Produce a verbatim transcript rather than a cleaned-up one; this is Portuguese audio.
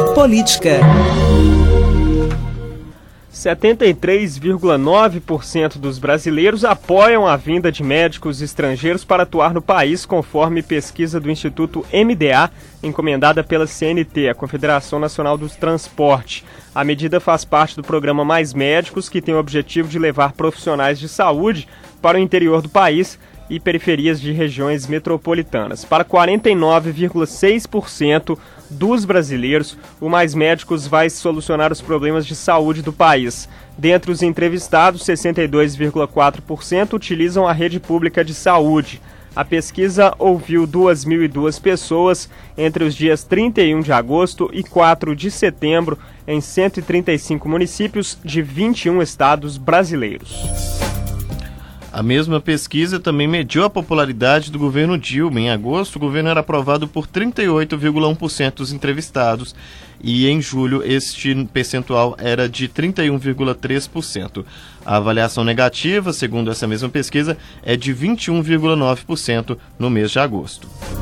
Política. setenta e três vírgula nove por cento dos brasileiros apoiam a vinda de médicos estrangeiros para atuar no país, conforme pesquisa do Instituto M D A, encomendada pela C N T, a Confederação Nacional do Transporte. A medida faz parte do programa Mais Médicos, que tem o objetivo de levar profissionais de saúde para o interior do país e periferias de regiões metropolitanas. Para quarenta e nove vírgula seis por cento dos brasileiros, o Mais Médicos vai solucionar os problemas de saúde do país. Dentre os entrevistados, sessenta e dois vírgula quatro por cento utilizam a rede pública de saúde. A pesquisa ouviu duas mil e duas pessoas entre os dias trinta e um de agosto e quatro de setembro em cento e trinta e cinco municípios de vinte e um estados brasileiros. A mesma pesquisa também mediu a popularidade do governo Dilma. Em agosto, o governo era aprovado por trinta e oito vírgula um por cento dos entrevistados e em julho este percentual era de trinta e um vírgula três por cento. A avaliação negativa, segundo essa mesma pesquisa, é de vinte e um vírgula nove por cento no mês de agosto.